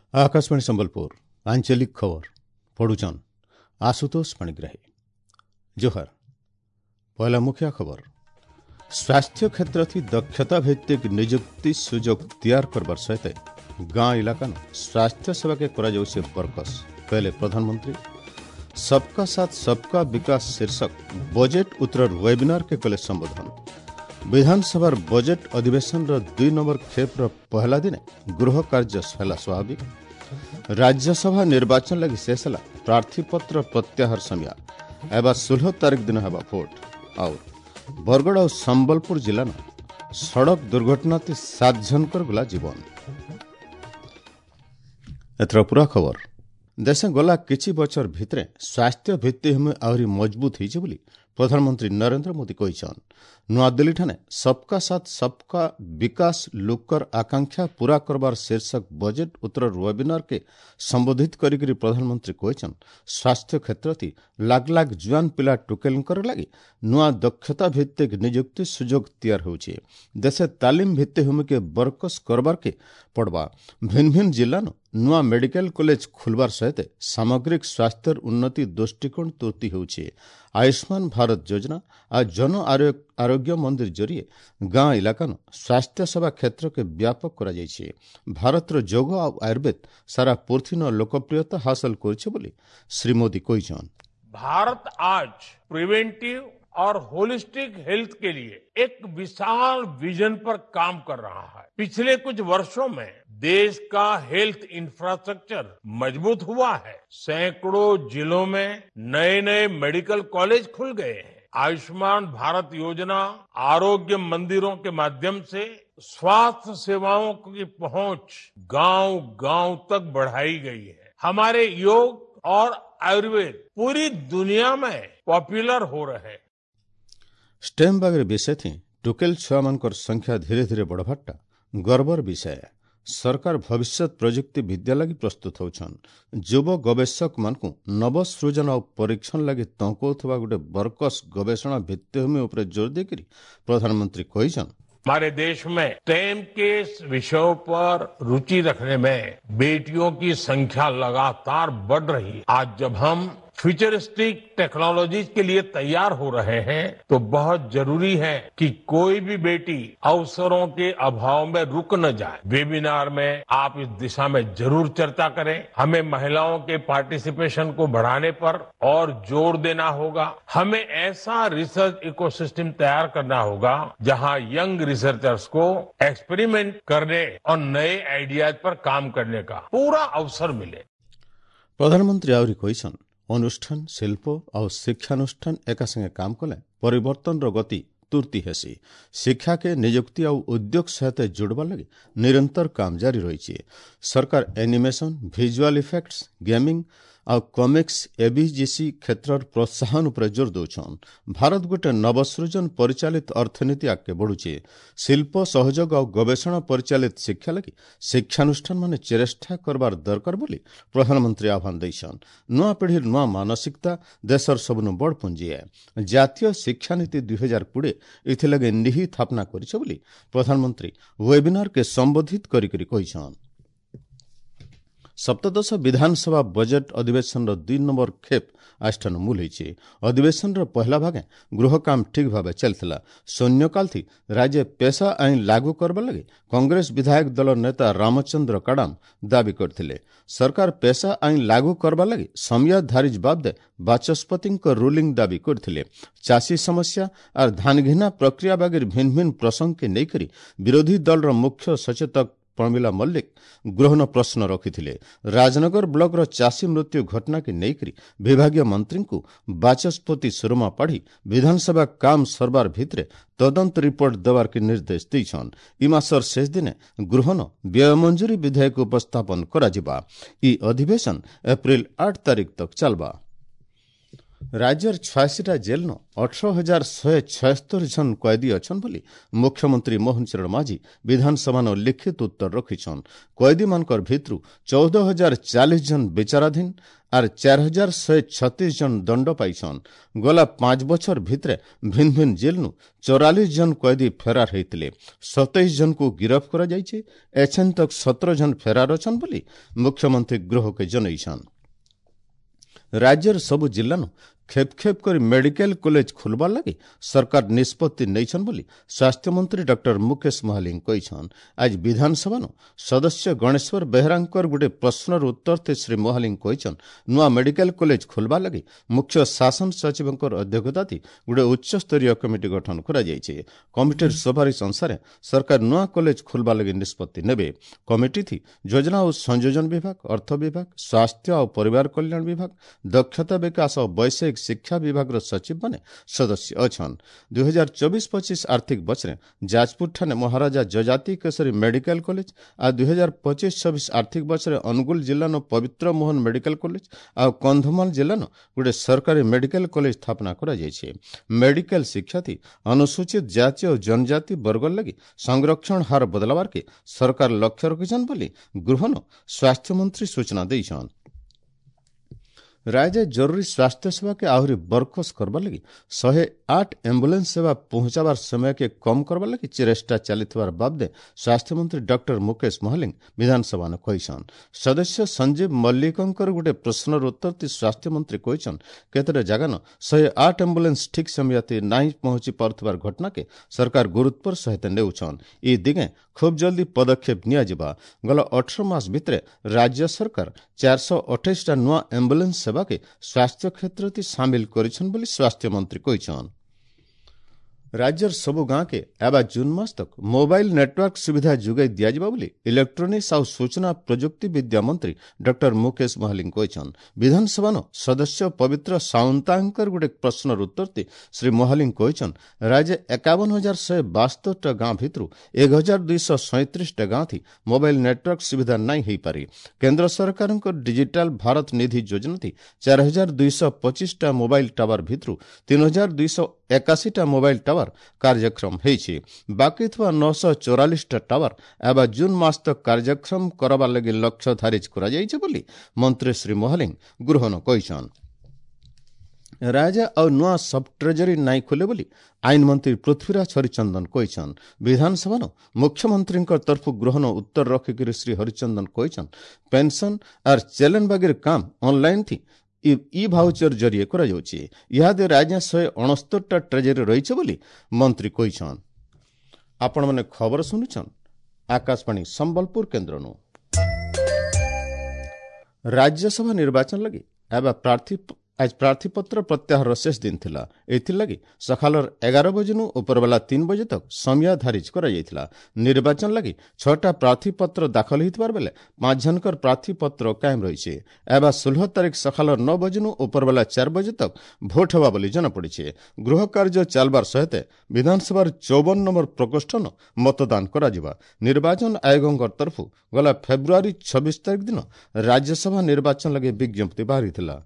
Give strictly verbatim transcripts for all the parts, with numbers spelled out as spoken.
आकाशवाणी संबलपुर आंचलिक खबर पढ़ुचन आशुतोष पाणिग्राही। जोहार। पहला मुख्य खबर स्वास्थ्य क्षेत्र थी दक्षता भित्तिक नियुक्ति सुजोग तैयार करबार सहित गाँ इलाका स्वास्थ्य सेवा के करा जाउछे बरकस कहले प्रधानमंत्री। सबका साथ सबका विकास शीर्षक बजेट उत्तर वेबिनार के कले संबोधन। विधानसभा बजेट अधिवेशन दुई नंबर खेप पहला दिन गृह कार्य है स्वाभाविक। राज्यसभा निर्वाचन लगी शेष है प्रार्थीपत्र प्रत्याहार समय एवं सोलह तारीख दिन है भोट। और बरगड़ और संबलपुर जिला सड़क दुर्घटना ती सात जनकर गला जीवन। एथर पूरा खबर देश गला किछि बचर भितरे स्वास्थ्य भित्तिभूमि आहरी मजबूत होइछे बोली प्रधानमंत्री नरेंद्र मोदी कहिछन। नुआदिल्ली ठाने सबका साथ सबका विकास लोकर आकांक्षा पूरा करबार शीर्षक बजेट उत्तर वेबिनार के संबोधित करिकरी प्रधानमंत्री कहिछन स्वास्थ्य क्षेत्र थी लाख लाख जुआन पिला टुकेलकर लगी नुआ दक्षता भित्तिक नियुक्ति सुजोग तैयार होउछे। देशे तालीम भित्तिभूमि के बरकस करबार के पड़वा भिन्न भिन्न जिला नुआ मेडिकल कॉलेज खुलबार सहित सामग्रिक स्वास्थ्य उन्नति दृष्टिकोण तुर्ती होउछे। आयुष्मान भारत योजना आ जन आरोग्य मंदिर जरिए गाँ इलाका स्वास्थ्य सेवा क्षेत्र के व्यापक करा जाइछे। भारत रो योग और आयुर्वेद सारा पृथ्वी न लोकप्रियता हासिल करछे बोली श्री मोदी कहिछन। भारत आज प्रिवेंटिव और होलिस्टिक हेल्थ के लिए एक विशाल विजन पर काम कर रहा है। पिछले कुछ वर्षों में देश का हेल्थ इंफ्रास्ट्रक्चर मजबूत हुआ है। सैकड़ों जिलों में नए नए मेडिकल कॉलेज खुल गए हैं। आयुष्मान भारत योजना आरोग्य मंदिरों के माध्यम से स्वास्थ्य सेवाओं की पहुंच गांव गांव तक बढ़ाई गई है। हमारे योग और आयुर्वेद पूरी दुनिया में पॉपुलर हो रहे हैं। स्टेम बागरे विषय थी टुकेल छुआ मानकर संख्या धीरे धीरे बढ़वाटा गर्वर विषय। सरकार भविष्य प्रजुक्ति विद्या लगी प्रस्तुत होछन। युव गवेषक मानकु नव सृजन और परीक्षण लगी तंकौथवा गोटे बरकस गवेषणा भित्तिभूमि उपरे जोर देकरी प्रधानमंत्री कहिछन। हमारे देश में स्टेम के विषयों पर रुचि रखने में बेटियों की संख्या लगातार बढ़ रही है। आज जब हम फ्यूचरिस्टिक टेक्नोलॉजीज के लिए तैयार हो रहे हैं तो बहुत जरूरी है कि कोई भी बेटी अवसरों के अभाव में रुक न जाए। वेबिनार में आप इस दिशा में जरूर चर्चा करें। हमें महिलाओं के पार्टिसिपेशन को बढ़ाने पर और जोर देना होगा। हमें ऐसा रिसर्च इकोसिस्टम तैयार करना होगा जहां यंग रिसर्चर्स को एक्सपेरिमेंट करने और नए आइडियाज पर काम करने का पूरा अवसर मिले। प्रधानमंत्री आवरी कहिछन अनुष्ठान शिल्प और शिक्षानुष्ठान एका संगे काम कले परिवर्तन रो गति तुर्ती हेसी। शिक्षा के नियुक्ति और उद्योग सहित जुड़वा लगे निरंतर काम जारी रही। सरकार एनिमेशन विजुअल इफेक्ट्स गेमिंग और कॉमिक्स एबीजीसी क्षेत्र प्रोत्साहन उपर जोर दौछन। भारत गोटे नवसृजन परिचालित अर्थनीति आगे बढ़ुचे। शिल्प सहयोग और गवेषणा परिचालित शिक्षा लगी शिक्षानुष्ठान माने चेष्टा करबार दरकार बोली प्रधानमंत्री आह्वान दैछन। नुआ पीढ़ी नुआ मानसिकता देशर सबनु बड़ पुंजी है। जातीय शिक्षा नीति दुई हजार कोड़े इथिलगे निहि स्थापना करिछे बोली प्रधानमंत्री वेबिनार के संबोधित करिकरी कहिछन। सप्तदश विधानसभा बजेट अधिवेशन दुई नंबर खेप आष्ठान मूल होइछे। अधिवेशन पहला भागे गृह काम ठीक भाव चलता। शून्यकाल थी राज्य पेशा आईन लागू करबा लगे कांग्रेस विधायक दल नेता रामचंद्र काडाम दाबी करथिले। सरकार पेशा आईन लागू करबा लगे समय धारिज बाबदे बाचस्पति रूलिंग दाबी करथिले। चाषी समस्या और धान घिना प्रक्रिया बागे भिन्न भिन्न प्रसंग के नेकरी विरोधी दल मुख्य सचेतक प्रमिला मल्लिक गृहण प्रश्न रखिथिले। राजनगर ब्लॉक रो चाषी मृत्यु घटना के नेकरी विभागीय मंत्री को बाचस्पति सुरमा पढ़ी विधानसभा काम सरबार भितरे तदंत रिपोर्ट देवार के निर्देश दैछन। ई मासर शेष दिने गृहण व्यय मंजूरी विधेयक उपस्थापन करा जिबा। ई अधिवेशन एप्रिल आठ तारीख तक चलबा। राज्यर छयासीटा जेल न अठर हजार शहे छयस्तर जन कैदी अछन बोली मुख्यमंत्री मोहन चरण माझी विधानसभा न लिखित उत्तर रखिछन। कैदी मानकर भितरु चौदह हजार चालीस जन विचाराधीन आर चार हजार शहे छत्तीस जन दंड पाइछन। गला पांच बछर भितरे भिन्न भिन्न जेल नु चौरालीस जन कैदी फेरार होते सतैश जन को गिरफ्त करा जाइछे। एछन तक सत्रह जन फेरार अछन बोली मुख्यमंत्री गृह के जनईछन। राज्यर सबु जिल्ला नु खेप खेप कर मेडिकल कॉलेज खुलबार लगी सरकार निष्पत्ति नैछन बोली स्वास्थ्य मंत्री डॉक्टर मुकेश महालिंग कहिछन। आज विधानसभा नु सदस्य गणेश्वर बेहरांकर गुटे प्रश्नर उत्तर ते श्री महालिंग कहिछन नुआ मेडिकल कॉलेज खुलबार लगी मुख्य शासन सचिवंकर अध्यक्षता थी गुटे उच्च स्तरीय कमिटी गठन करा जायछे। कमिटीर सुपारिश अनुसार सरकार नुआ कॉलेज खुलबार लगी निष्पत्ति नेबे। कमिटी थी योजना और संयोजन विभाग, अर्थ विभाग, स्वास्थ्य और परिवार कल्याण विभाग, दक्षता विकास और वैषयिक शिक्षा विभाग सचिव माने सदस्य अछन। दुई हजार चौबीस पच्चीस आर्थिक वर्ष में जाजपुर ठाने महाराजा जजाति केसरी मेडिकल कॉलेज आ दुई हजार पच्चीस छब्बीस आर्थिक वर्ष में अनुगुल जिला न पवित्र मोहन मेडिकल कॉलेज आ कंधमाल जिला न गोटे सरकारी मेडिकल कॉलेज स्थापना करा जायछे। मेडिकल शिक्षा थी अनुसूचित जाति और जनजाति वर्ग लगी संरक्षण हार बदलावार के सरकार लक्ष्य रखिछन बोली गृह न स्वास्थ्य मंत्री सूचना दैछन। राज्य जरूरी स्वास्थ्य सेवा के आहरी बरखस करबार लगी शहे आठ एम्बुलेंस सेवा पहुंचाबार समय के कम करबार लगी चेष्टा चलिथिबार बाबदे स्वास्थ्य मंत्री डॉक्टर मुकेश महालिंग विधानसभा न कहिछन। सदस्य संजीव मल्लिकंकर गुटे प्रश्नर उत्तर ती स्वास्थ्य मंत्री कहिछन केतरे जगह न शहे आठ एम्बुलेंस ठीक समयते नहीं पहुंची पारुथिबार घटना के सरकार गुरुत्वर सहित नेउछन। ई दिगे खूब जल्दी पदक्षेप निया जिबा। गला अठारह मास भितरे राज्य सरकार चार सौ अठाईस टा नुआ एम्बुलेंस सेवा के स्वास्थ्य क्षेत्र ती शामिल करिछन बोली स्वास्थ्य मंत्री कहिछन। राज्यर सबु गां के एबा जून मास तक मोबाइल नेटवर्क सुविधा जुगाई दिया जिबा बोली इलेक्ट्रोनिक्स और सूचना प्रजुक्ति विद्या मंत्री डॉक्टर मुकेश महालिंग कहिछन। विधानसभा न सदस्य पवित्र साउंतांकर गुटे प्रश्नर उत्तर ते श्री महालिंग कहिछन राज्य एकावन हजार शहे बास्तर टा गां भितरु एक हजार दुई सौ सैंतीस टा गां थी मोबाइल नेटवर्क सुविधा नहीं हो पारी। केंद्र सरकार डिजिटल भारत निधि योजना थी चार हजार दुई सौ पच्चीस टा मोबाइल टावर भितरु तीन हजार दुई सौ एकासी टा मोबाइल टावर कार्यक्रम होइछि। बाकी थवा नौ सौ चौरालीस टा टावर एबा जून मास तक कार्यक्रम करबार लगी लक्ष्य धारित करा जाइछे बोली मंत्री श्री महालिंग गृह न कहिछन। राज्य और नुआ सब ट्रेजरी नाई खोले बोली आईन मंत्री पृथ्वीराज हरिचंदन कहिछन। विधानसभा न मुख्यमंत्री तरफ गृह न उत्तर रखिक श्री हरिचंदन कहिछन पेंशन और चैलेंज बागीर काम ऑनलाइन थी ई भाउचर जरिए करा जाउछि। इहादे राज्य शहे अणस्तर टा ट्रेजरी रहिছে बोली मंत्री कहिछन। आपण माने खबर सुनुछन आकाशवाणी संबलपुर केंद्र नु। राज्यसभा निर्वाचन लगी एबा प्रार्थी आज प्रार्थीपत्र प्रत्याहार शेष दिन थिला। एथि लगी सखालर एगार बजे नु उपरवाला तीन बजे तक समय धारिज करा जायथिला। निर्वाचन लगी छटा प्रार्थीपत्र दाखल हितबार बेले पांच जनकर प्रार्थीपत्र कायम रहिছে। एबा सोलह तारीख सखालर नौ बजे नु उपरवाला चार बजे तक भोट हेबा बोली जना पड़िছে। गृह कार्य चलबार सहित विधानसभार चौवन नंबर प्रकोष्ठ न मतदान करा जिबा। निर्वाचन आयोगंकर तरफ गला फेब्रुआरी छब्बीस तारीख दिन राज्यसभा निर्वाचन लगी विज्ञप्ति बाहरी थिला।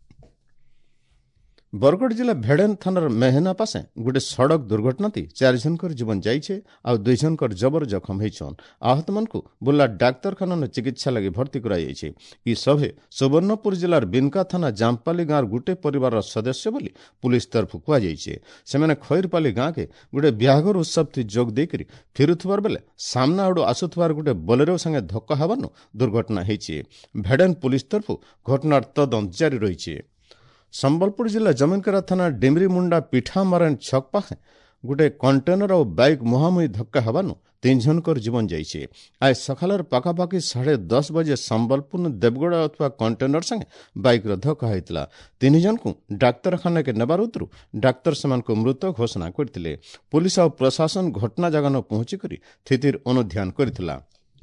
बरगढ़ जिला भेड़ेन थानार मेहना पासे गोटे सड़क दुर्घटना थी चार जनकर जीवन जाइछे आ दुई जनकर जबर जखम होइछन। आहत मन को बुर्ला डाक्तरखाना न चिकित्सा लगी भर्ती करा जाइछे। ई सभे सुवर्णपुर जिलार बिनका थाना जामपाली गाँव गोटे परिवार सदस्य बोली पुलिस तरफ कुआ जाइछे। सेमाने खैरपाली गाँ के गोटे ब्याहघर उत्सव थी जोग देकरी फिरुथबार बेले सामना आड़ू आसुथबार गोटे बोलेरो संगे धक्का हेबारनु दुर्घटना होइछे। भेड़ेन पुलिस तरफ घटनार तदंत जारी रहिछे। संबलपुर जिला जमीनकरा थाना डिमरी मुंडा पिठामारण छक पाखे गोटे कंटेनर और बाइक मुहांमुही धक्का हेबारनु तीन जनकर जीवन जाइछे। आज सखालर पाखापाखि साढ़े दस बजे संबलपुर देवगढ़ अथवा कंटेनर संगे बाइक धक्का होइतला। तीन जन को डाक्तरखाना के नेबार उतरु डाक्तर सेमान को मृत घोषणा करथिले। पुलिस और प्रशासन घटना जगह न पहुंची करी स्थितिर अनुध्यान करथिला।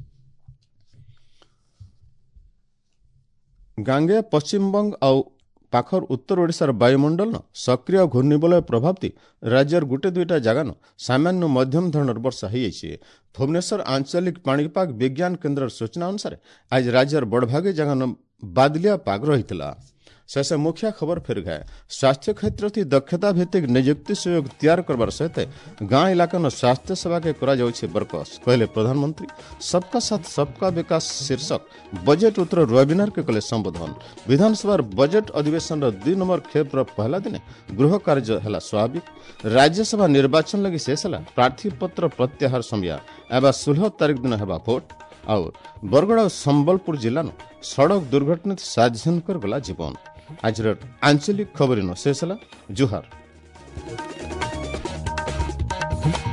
गांगेय पश्चिमबंग और पाखर उत्तर ओडिशार वायुमंडल न सक्रिय घूर्णिबलय प्रभाव थी राज्यर गुटे दुईटा जगह न सामान्य मध्यम धरणर वर्षा होइछे। भुवनेश्वर आंचलिक पाणीपाग विज्ञान केन्द्र सूचना अनुसार आज राज्यर बड़भागे जगह न बादलिया पाग रहितला। शेष मुखिया खबर फिर गए स्वास्थ्य क्षेत्र थी दक्षता भित्तिक नियुक्ति सुयोग तैयार करबार सहित गाँ इलाका स्वास्थ्य सेवा के करा जाउछि बरकस कहले प्रधानमंत्री। सबका साथ सबका विकास शीर्षक बजेट उत्तर वेबिनार के कले संबोधन। विधानसभा बजेट अधिवेशन दुई नंबर खेप पहला दिन गृह कार्य है स्वाभाविक। राज्यसभा निर्वाचन लगी शेष है प्रार्थी पत्र प्रत्याहार समय एवं सोलह तारीख दिन है भोट। और बरगड़ और संबलपुर जिला सड़क दुर्घटना सात जनकर गला जीवन। आज आंचलिक खबर शेष है जुहार।